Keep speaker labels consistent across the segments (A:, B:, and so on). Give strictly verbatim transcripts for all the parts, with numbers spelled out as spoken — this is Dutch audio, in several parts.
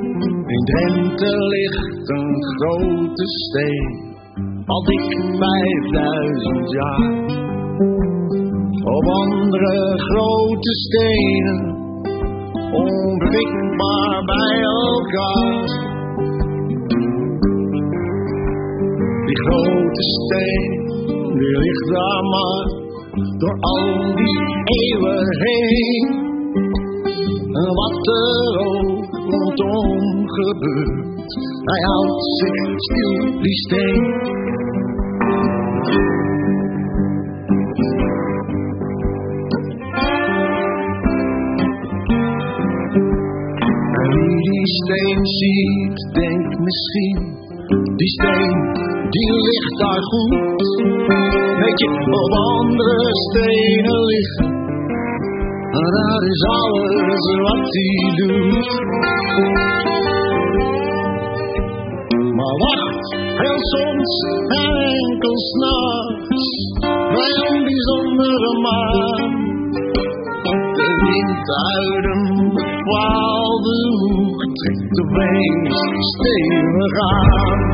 A: In Drenthe ligt een grote steen, al dik vijfduizend jaar. Op andere grote stenen, onwrikbaar bij elkaar. Die grote steen, die ligt daar maar door al die eeuwen heen. En wat er ook rondom gebeurt, hij houdt zich stil, die steen. En wie die steen ziet, denkt misschien, die steen, die ligt daar goed. Weet je, op andere stenen liggen, en dat is alles wat hij doet. Maar wacht, heel soms en enkel 's nachts, bij een bijzondere maan. De wind uit een bepaalde hoek trekt opeens stevig aan.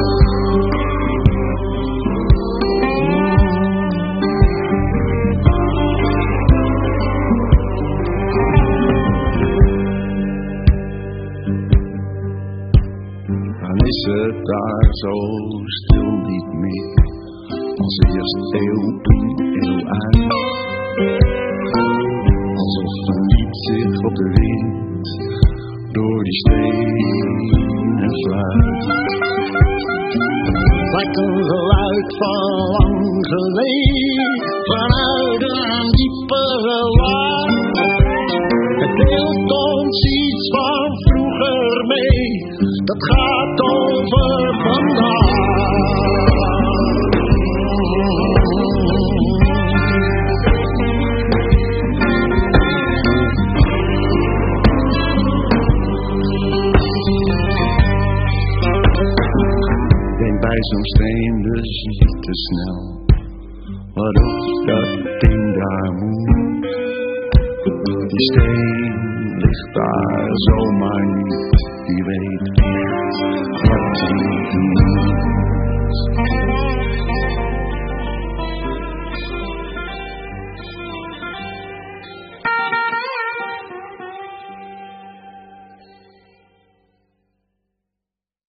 A: Is het daar zo stil niet meer, als eerst eeuw in eeuw uit. Alsof een lied zich op de wind door die stenen fluit. Lijkt een geluid van lang geleden, vanuit een diepere laag. Het deelt ons iets van vroeger mee, dat gaat over vandaag. Denk bij zo'n steen dus niet te snel, wat of dat ding daar moet. Die steen ligt daar zomaar niet, die weet niet wat hij doet.